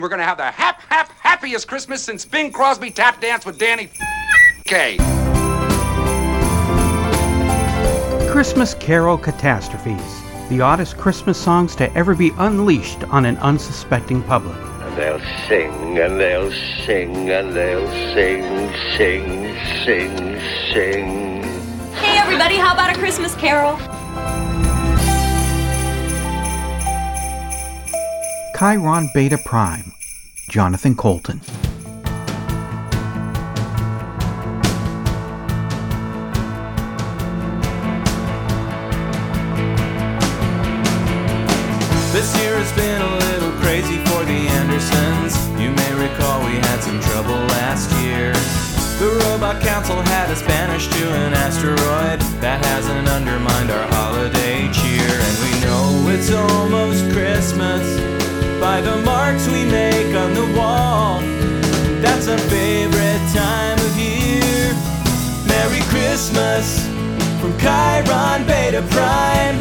We're gonna have the happiest Christmas since Bing Crosby tap danced with Danny Kaye. Christmas Carol Catastrophes, the oddest Christmas songs to ever be unleashed on an unsuspecting public. And they'll sing, and they'll sing, and they'll sing, sing, sing, sing. Hey everybody, how about a Christmas Carol? Chiron Beta Prime, Jonathan Coulton. This year has been a little crazy for the Andersons. You may recall we had some trouble last year. The Robot Council had us banished to an asteroid. That hasn't undermined our holiday cheer. And we know it's almost Christmas by the marks we make on the wall. That's our favorite time of year. Merry Christmas from Chiron Beta Prime,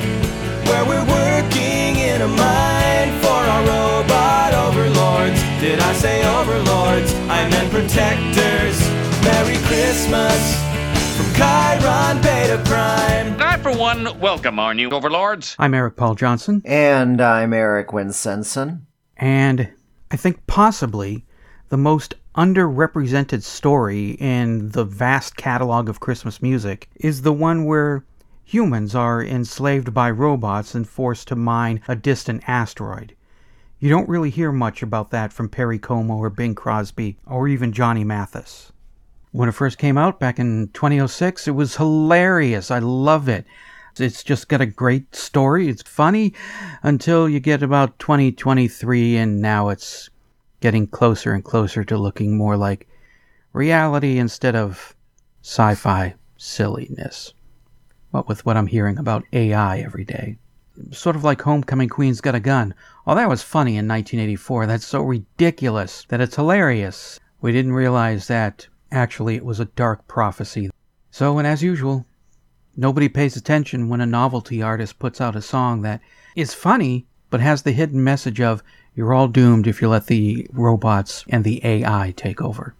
where we're working in a mine for our robot overlords. Did I say overlords? I meant protectors. Merry Christmas from Chiron Beta Prime. I, for one, welcome our new overlords. I'm Eric Paul Johnson. And I'm Eric Winsenson. And I think possibly the most underrepresented story in the vast catalog of Christmas music is the one where humans are enslaved by robots and forced to mine a distant asteroid. You don't really hear much about that from Perry Como or Bing Crosby or even Johnny Mathis. When it first came out back in 2006, it was hilarious. I love it. It's just got a great story. It's funny until you get about 2023, and now it's getting closer and closer to looking more like reality instead of sci-fi silliness. What with what I'm hearing about AI every day. Sort of like Homecoming Queen's Got a Gun. Oh, that was funny in 1984. That's so ridiculous that it's hilarious. We didn't realize that actually it was a dark prophecy. So, and as usual, nobody pays attention when a novelty artist puts out a song that is funny, but has the hidden message of, you're all doomed if you let the robots and the AI take over.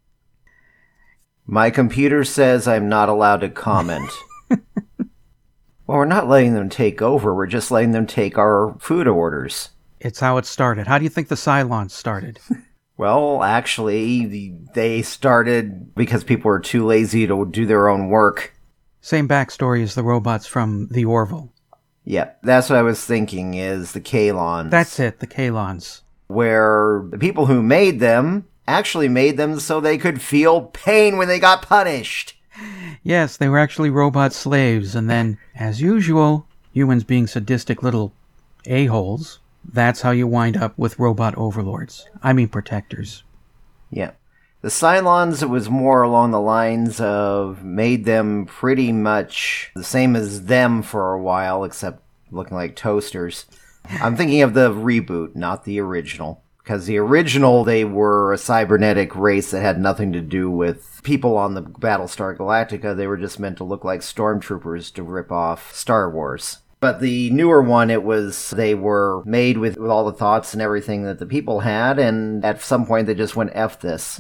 My computer says I'm not allowed to comment. Well, we're not letting them take over. We're just letting them take our food orders. It's how it started. How do you think the Cylons started? Well, actually, they started because people were too lazy to do their own work. Same backstory as the robots from the Orville. Yep, that's what I was thinking, is the Kaylons. That's it, the Kaylons. Where the people who made them actually made them so they could feel pain when they got punished. Yes, they were actually robot slaves, and then, as usual, humans being sadistic little a-holes, that's how you wind up with robot overlords. I mean protectors. Yeah. The Cylons, it was more along the lines of made them pretty much the same as them for a while, except looking like toasters. I'm thinking of the reboot, not the original. Because the original, they were a cybernetic race that had nothing to do with people on the Battlestar Galactica. They were just meant to look like stormtroopers to rip off Star Wars. But the newer one, they were made with all the thoughts and everything that the people had, and at some point they just went, F this.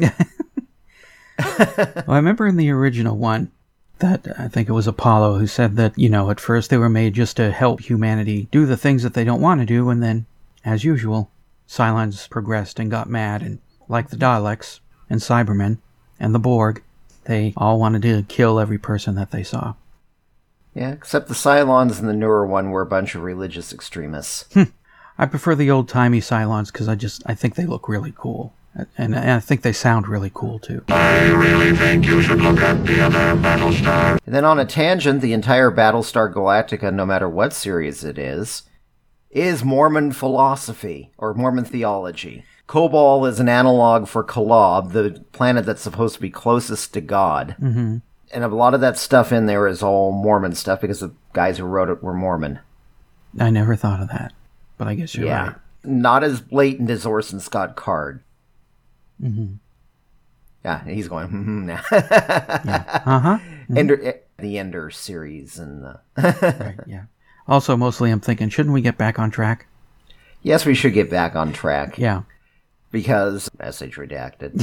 Well, I remember in the original one that I think it was Apollo who said that, at first they were made just to help humanity do the things that they don't want to do, and then, as usual, Cylons progressed and got mad, and like the Daleks and Cybermen and the Borg, they all wanted to kill every person that they saw. Yeah, except the Cylons in the newer one were a bunch of religious extremists. I prefer the old-timey Cylons because I think they look really cool. And I think they sound really cool, too. I really think you should look at the other Battlestar. And then on a tangent, the entire Battlestar Galactica, no matter what series it is Mormon philosophy, or Mormon theology. Kobol is an analog for Kolob, the planet that's supposed to be closest to God. Mm-hmm. And a lot of that stuff in there is all Mormon stuff, because the guys who wrote it were Mormon. I never thought of that, but I guess you're right. Not as blatant as Orson Scott Card. Mm-hmm. Yeah, he's going, now. Yeah. Uh-huh. Mm-hmm. The Ender series. And right, yeah. Also, mostly I'm thinking, shouldn't we get back on track? Yes, we should get back on track. Yeah. because message redacted.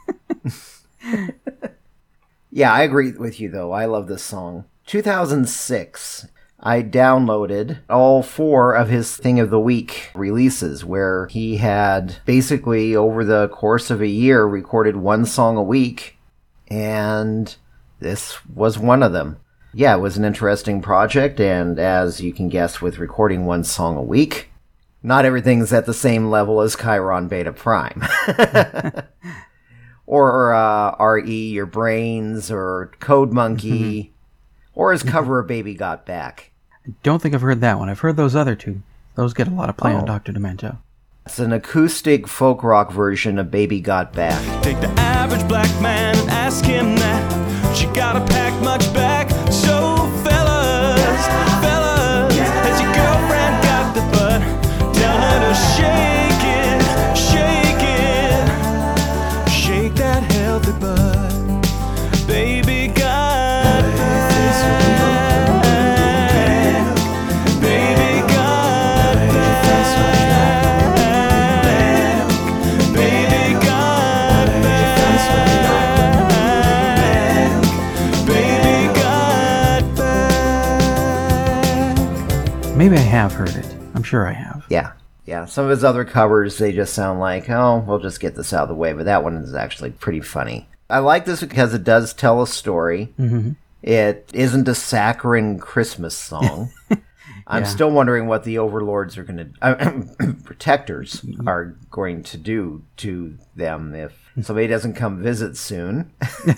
Yeah, I agree with you, though. I love this song. 2006, I downloaded all 4 of his Thing of the Week releases, where he had basically, over the course of a year, recorded 1 song a week, and this was one of them. Yeah, it was an interesting project, and as you can guess, with recording 1 song a week, not everything's at the same level as Chiron Beta Prime. Or R.E. Your Brains, or Code Monkey, or his cover of Baby Got Back. I don't think I've heard that one. I've heard those other 2. Those get a lot of play on Dr. Demento. It's an acoustic folk rock version of Baby Got Back. Take the average black man and ask him that. She gotta pack much back. So fellas, has your girlfriend got the butt? Tell her to shake it, shake that healthy butt. Baby got back. Baby got back. Baby got back. Baby got back. Maybe I have heard it. I'm sure I have. Yeah. Some of his other covers, they just sound like, oh, we'll just get this out of the way. But that one is actually pretty funny. I like this because it does tell a story. Mm-hmm. It isn't a saccharine Christmas song. I'm still wondering what the overlords are going to, protectors are going to do to them if somebody doesn't come visit soon.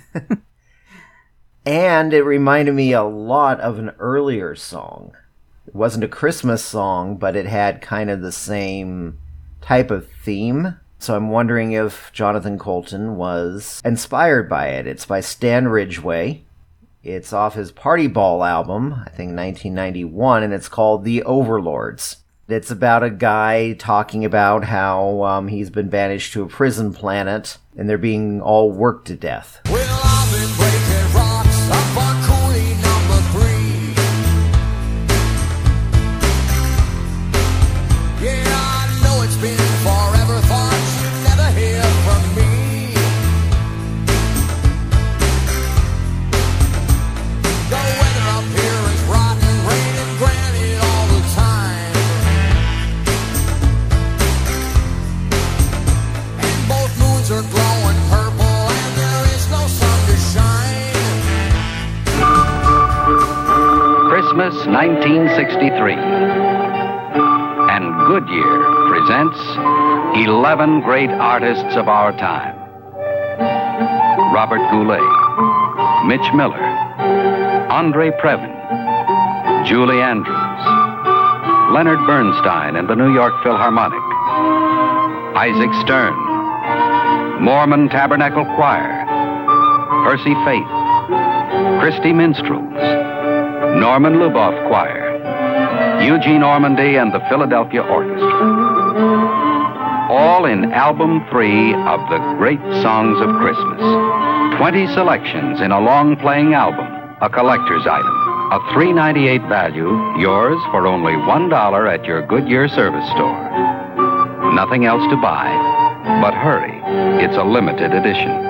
And it reminded me a lot of an earlier song. It wasn't a Christmas song, but it had kind of the same type of theme. So I'm wondering if Jonathan Coulton was inspired by it. It's by Stan Ridgway. It's off his Party Ball album, I think 1991, and it's called The Overlords. It's about a guy talking about how he's been banished to a prison planet, and they're being all worked to death. Well, I've been breaking rocks up on Cooley number 3. Yeah, I know it's been forever, thought you'd never hear from me. The weather up here is rotten, raining granite all the time. And both moons are glowing purple, and there is no sun to shine. Christmas 1963. And Goodyear presents 11 great artists of our time. Robert Goulet, Mitch Miller, Andre Previn, Julie Andrews, Leonard Bernstein and the New York Philharmonic, Isaac Stern, Mormon Tabernacle Choir, Percy Faith, Christy Minstrels, Norman Luboff Choir, Eugene Ormandy and the Philadelphia Orchestra. All in Album 3 of the Great Songs of Christmas. 20 selections in a long-playing album, a collector's item. A $3.98 value, yours for only $1 at your Goodyear service store. Nothing else to buy, but hurry, it's a limited edition.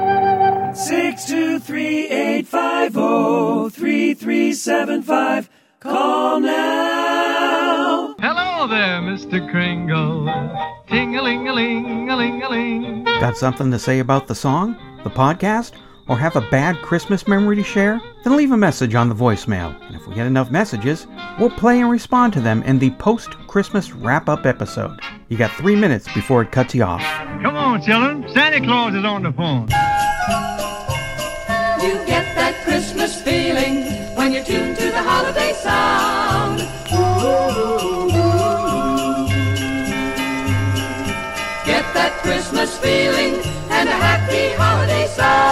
623-850-3375. Call now. Hello there, Mr. Kringle. Ting-a-ling-a-ling-a-ling-a-ling. Got something to say about the song, the podcast, or have a bad Christmas memory to share? Then leave a message on the voicemail. And if we get enough messages, we'll play and respond to them in the post-Christmas wrap-up episode. You got 3 minutes before it cuts you off. Come on, children. Santa Claus is on the phone. You get that Christmas feeling when you're tuned to the holiday sound. Ooh. Get that Christmas feeling and a happy holiday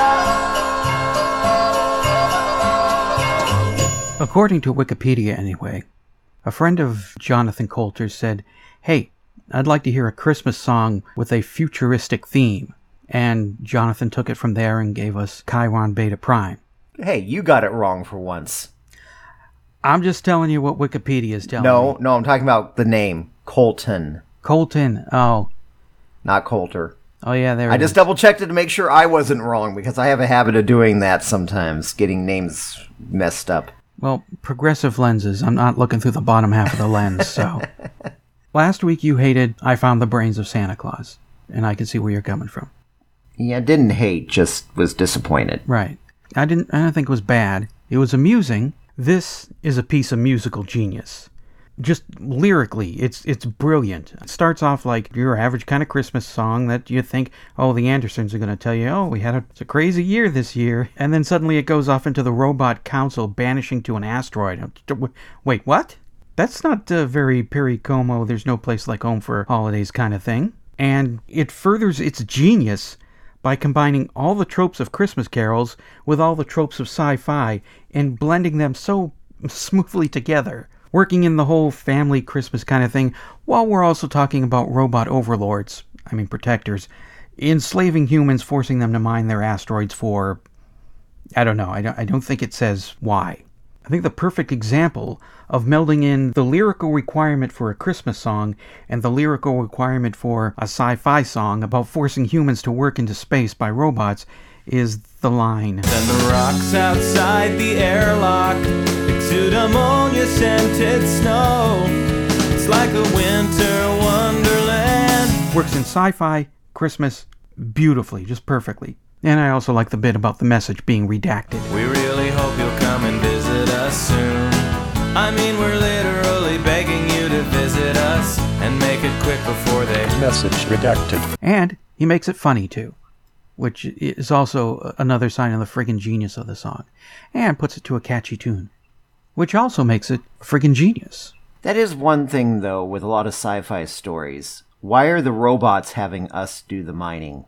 sound. According to Wikipedia, anyway, a friend of Jonathan Coulter's said, "Hey, I'd like to hear a Christmas song with a futuristic theme." And Jonathan took it from there and gave us Chiron Beta Prime. Hey, you got it wrong for once. I'm just telling you what Wikipedia is telling me. No, I'm talking about the name. Coulton. Coulton, oh. Not Coulter. Oh, yeah, there I it just is. double-checked it to make sure I wasn't wrong, because I have a habit of doing that sometimes, getting names messed up. Well, progressive lenses. I'm not looking through the bottom half of the lens, so. Last week you hated I Found the Brains of Santa Claus, and I can see where you're coming from. Yeah, didn't hate, just was disappointed. Right. I didn't think it was bad. It was amusing. This is a piece of musical genius. Just lyrically, it's brilliant. It starts off like your average kind of Christmas song that you think, oh, the Andersons are going to tell you, oh, it's a crazy year this year. And then suddenly it goes off into the robot council banishing to an asteroid. Wait, what? That's not very Perry Como, there's no place like home for holidays kind of thing. And it furthers its genius by combining all the tropes of Christmas carols with all the tropes of sci-fi and blending them so smoothly together, working in the whole family Christmas kind of thing, while we're also talking about robot overlords, protectors, enslaving humans, forcing them to mine their asteroids for, I don't know, I don't think it says why. I think the perfect example of melding in the lyrical requirement for a Christmas song and the lyrical requirement for a sci-fi song about forcing humans to work into space by robots is the line. Then the rocks outside the airlock exude ammonia-scented snow. It's like a winter wonderland. Works in sci-fi, Christmas, beautifully, just perfectly. And I also like the bit about the message being redacted. We really hope you'll come and visit us soon. We're literally begging you to visit us and make it quick before they... Message redacted. And he makes it funny, too, which is also another sign of the friggin' genius of the song. And puts it to a catchy tune, which also makes it friggin' genius. That is one thing, though, with a lot of sci-fi stories. Why are the robots having us do the mining?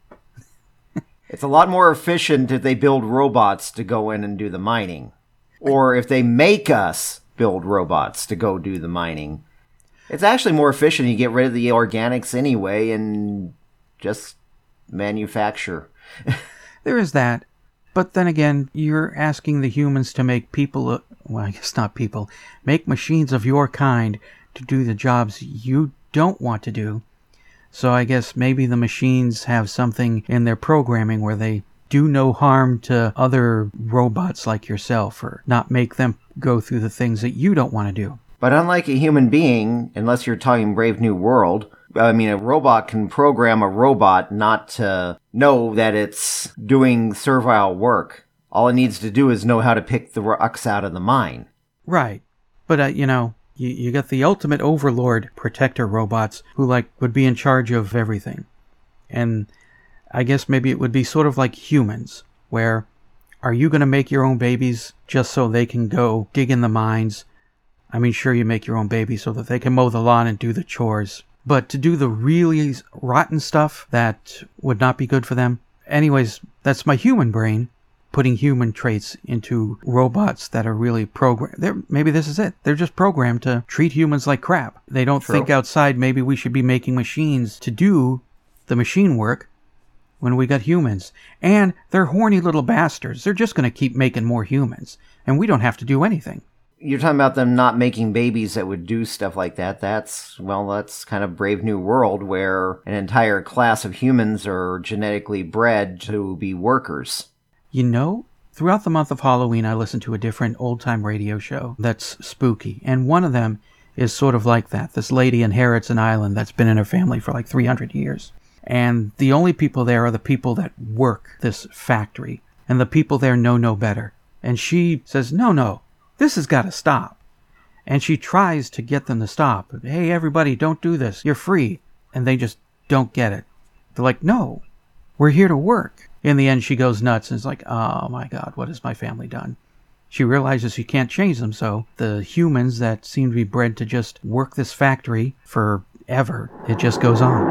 It's a lot more efficient if they build robots to go in and do the mining. Or if they make us build robots to go do the mining. It's actually more efficient. You get rid of the organics anyway and just manufacture. There is that. But then again, you're asking the humans to make people, well, I guess not people, make machines of your kind to do the jobs you don't want to do. So I guess maybe the machines have something in their programming where they do no harm to other robots like yourself, or not make them go through the things that you don't want to do. But unlike a human being, unless you're talking Brave New World, a robot can program a robot not to know that it's doing servile work. All it needs to do is know how to pick the rocks out of the mine. Right. But, you got the ultimate overlord protector robots who, would be in charge of everything. And I guess maybe it would be sort of like humans, where are you going to make your own babies just so they can go dig in the mines? Sure, you make your own babies so that they can mow the lawn and do the chores. But to do the really rotten stuff that would not be good for them? Anyways, that's my human brain putting human traits into robots that are really programmed. Maybe this is it. They're just programmed to treat humans like crap. They don't think outside. Maybe we should be making machines to do the machine work when we got humans. And they're horny little bastards. They're just going to keep making more humans. And we don't have to do anything. You're talking about them not making babies that would do stuff like that. That's kind of Brave New World, where an entire class of humans are genetically bred to be workers. Throughout the month of Halloween, I listen to a different old-time radio show that's spooky. And one of them is sort of like that. This lady inherits an island that's been in her family for 300 years. And the only people there are the people that work this factory. And the people there know no better. And she says, no, this has got to stop. And she tries to get them to stop. Hey, everybody, don't do this. You're free. And they just don't get it. They're like, no, we're here to work. In the end, she goes nuts and is like, oh my God, what has my family done? She realizes she can't change them, so the humans that seem to be bred to just work this factory forever, it just goes on.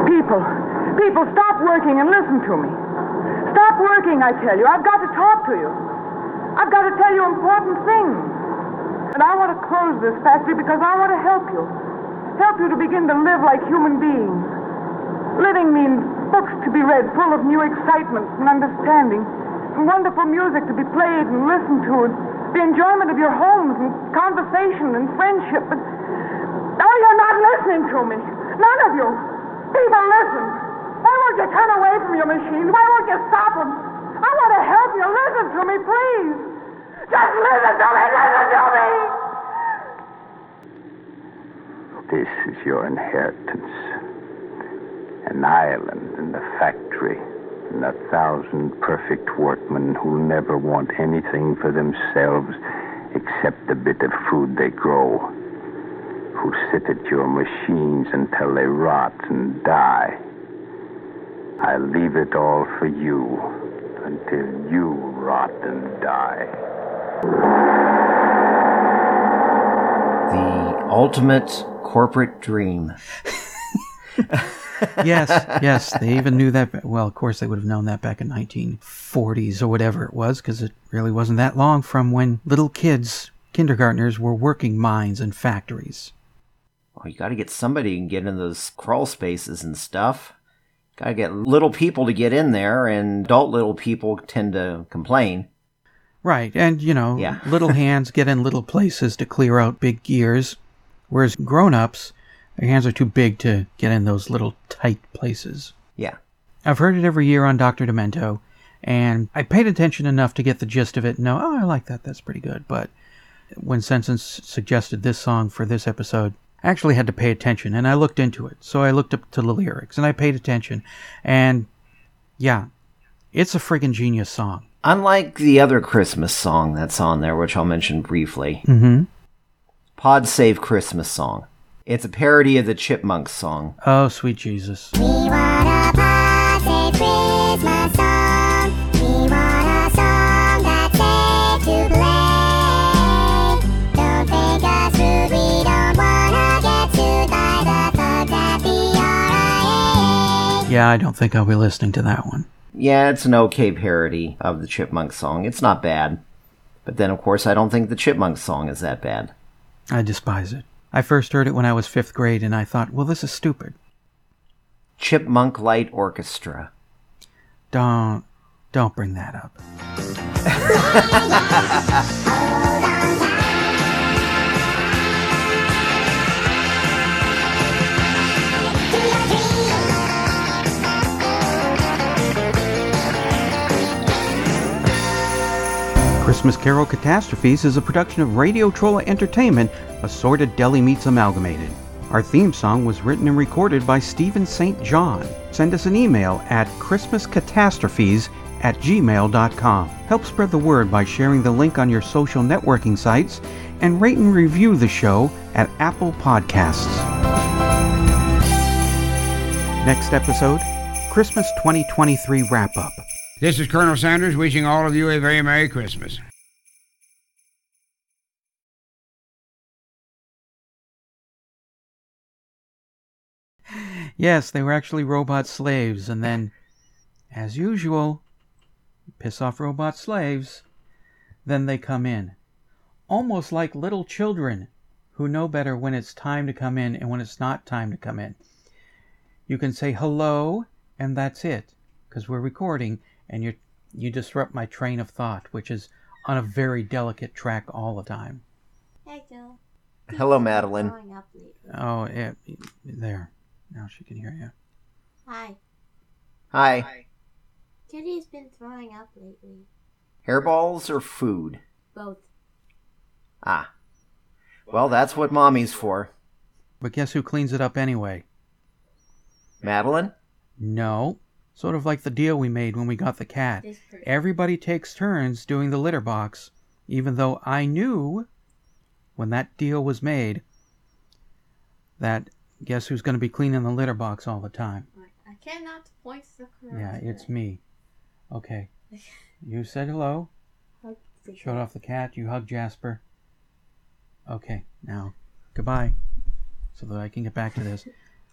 People, stop working and listen to me. Stop working, I tell you. I've got to talk to you. I've got to tell you important things. And I want to close this factory because I want to help you. Help you to begin to live like human beings. Living means books to be read full of new excitement and understanding, and wonderful music to be played and listened to, and the enjoyment of your homes and conversation and friendship. But now you're not listening to me. None of you. People, listen. Why won't turn away from your machines? Why won't you stop them? I want to help you. Listen to me, please. Just listen to me. Listen to me. This is your inheritance. An island and a factory and 1,000 perfect workmen who never want anything for themselves except the bit of food they grow, who sit at your machines until they rot and die. I leave it all for you until you rot and die. The ultimate corporate dream. Yes, they even knew that. Well, of course, they would have known that back in 1940s or whatever it was, because it really wasn't that long from when little kids, kindergartners, were working mines and factories. Oh, you got to get somebody and get in those crawl spaces and stuff. Got to get little people to get in there, and adult little people tend to complain. Right, and, little hands get in little places to clear out big gears, whereas grown-ups, their hands are too big to get in those little tight places. Yeah. I've heard it every year on Dr. Demento, and I paid attention enough to get the gist of it and know, I like that, that's pretty good. But when Sensen suggested this song for this episode, I actually had to pay attention, and I looked into it. So I looked up to the lyrics, and I paid attention. And, yeah, it's a friggin' genius song. Unlike the other Christmas song that's on there, which I'll mention briefly, Pod Save Christmas Song. It's a parody of the Chipmunks song. Oh, sweet Jesus. We want a Pod Save Christmas song. We want a song that's safe to play. Don't take us rude, we don't wanna get sued by the thugs at the RIAA. Yeah, I don't think I'll be listening to that one. Yeah, it's an okay parody of the Chipmunks song. It's not bad. But then, of course, I don't think the Chipmunks song is that bad. I despise it. I first heard it when I was 5th grade, and I thought, well, this is stupid. Chipmunk Light Orchestra. Don't bring that up. Christmas Carol Catastrophes is a production of Radio Trolla Entertainment, Assorted Deli Meats Amalgamated. Our theme song was written and recorded by Stephen St. John. Send us an email at christmascatastrophes@gmail.com. Help spread the word by sharing the link on your social networking sites, and rate and review the show at Apple Podcasts. Next episode, Christmas 2023 Wrap-Up. This is Colonel Sanders wishing all of you a very Merry Christmas. Yes, they were actually robot slaves, and then, as usual, piss off robot slaves, then they come in. Almost like little children who know better when it's time to come in and when it's not time to come in. You can say hello, and that's it, because we're recording, and you disrupt my train of thought, which is on a very delicate track all the time. Hey, Joe. Hello, Madeline. Oh, yeah, there. Now she can hear you. Hi. Hi. Kitty's been throwing up lately. Hairballs or food? Both. Ah. Well, that's what Mommy's for. But guess who cleans it up anyway? Madeline? No. Sort of like the deal we made when we got the cat. Everybody takes turns doing the litter box, even though I knew when that deal was made that guess who's going to be cleaning the litter box all the time? I cannot point the correct. Yeah, it's me. Okay. You said hello. Showed off the cat. You hugged Jasper. Okay, now, goodbye. So that I can get back to this.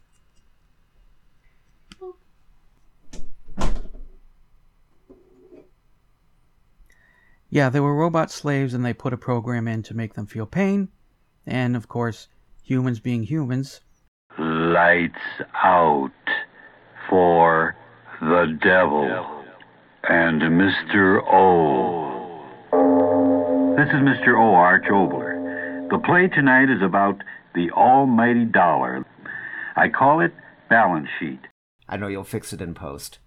Yeah, they were robot slaves, and they put a program in to make them feel pain. And, of course, humans being humans. Lights out for the devil and Mr. O. This is Mr. O. Arch Obler. The play tonight is about the almighty dollar. I call it Balance Sheet. I know you'll fix it in post.